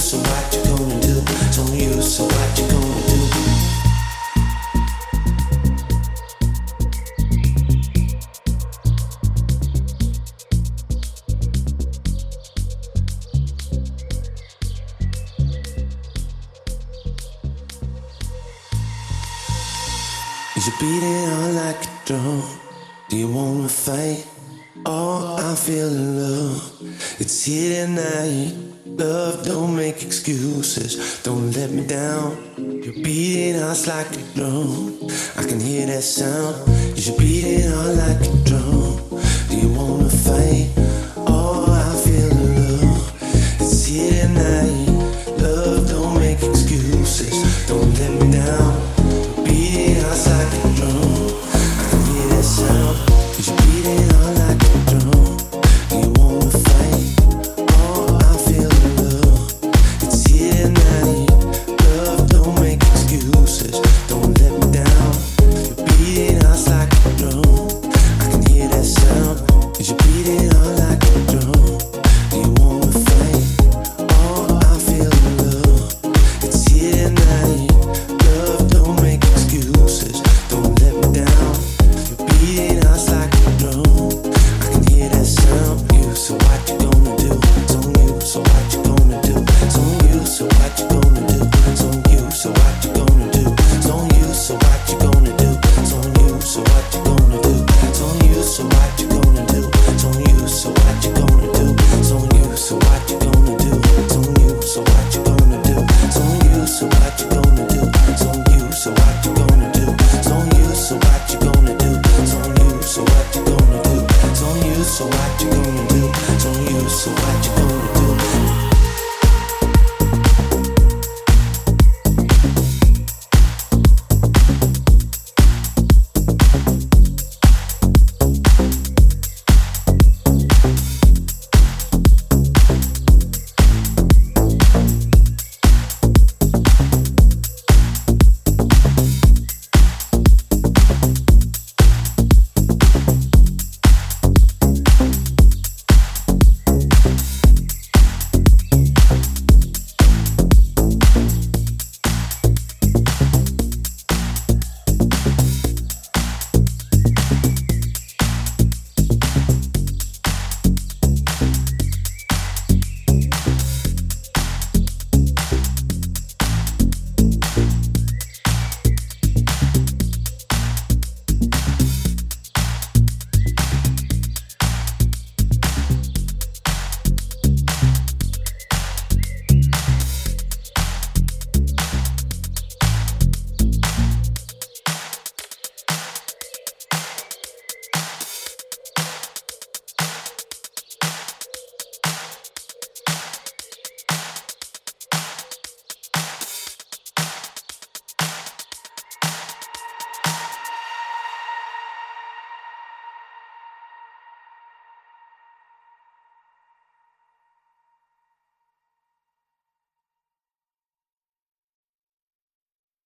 so what you gonna do? It's on you, so what you gonna do? Is you beating on like a drum? Do you wanna fight? Oh, I'm feeling love. It's here tonight. Love, don't make excuses. Don't let me down. You're beating us like a drum. I can hear that sound. Is you beating on like a drum? Do you wanna fight? Oh, I'm feeling love. It's here tonight. Love, don't make excuses. Don't let me down. Beating us like a drum. I can hear that sound. Is you beating